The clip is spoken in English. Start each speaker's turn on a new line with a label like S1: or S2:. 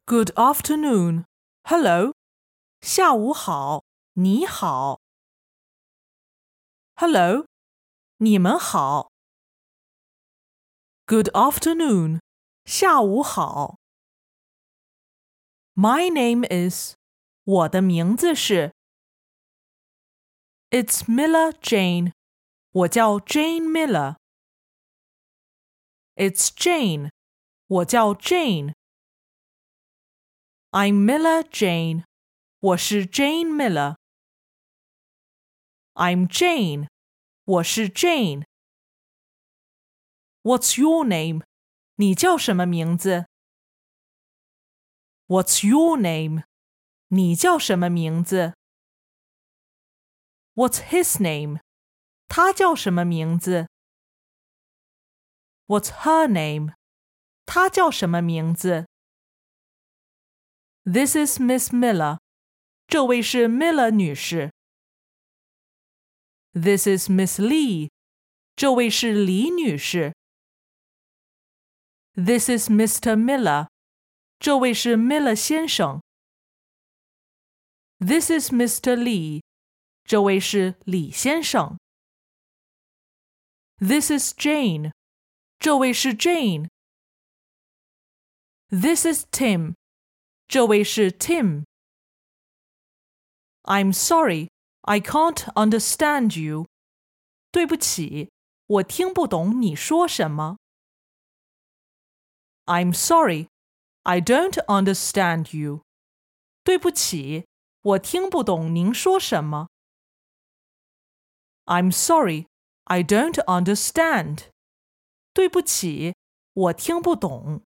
S1: Good afternoon. Hello. 下午好，你好。Hello. 你们好。Good afternoon. 下午好。My name is. 我的名字是。It's Miller Jane. 我叫 Jane Miller. It's Jane. 我叫 Jane. I'm Miller Jane. 我是 Jane Miller. I'm Jane. 我是 Jane. What's your name? 你叫什么名字？ What's your name? 你叫什么名字？ What's his name? 他叫什么名字？ What's her name? 她叫什么名字？ This is Miss Miller. 这位是 Miller 女士。This is Miss Lee. 这位是李女士。This is Mr. Miller. 这位是 Miller 先生。This is Mr. Lee. 这位是李先生。This is Jane. 这位是 Jane. This is Tim. 这位是 Tim. I'm sorry, I can't understand you. 对不起，我听不懂你说什么。I'm sorry, I don't understand you. 对不起，我听不懂您说什么。I'm sorry, I don't understand. 对不起，我听不懂。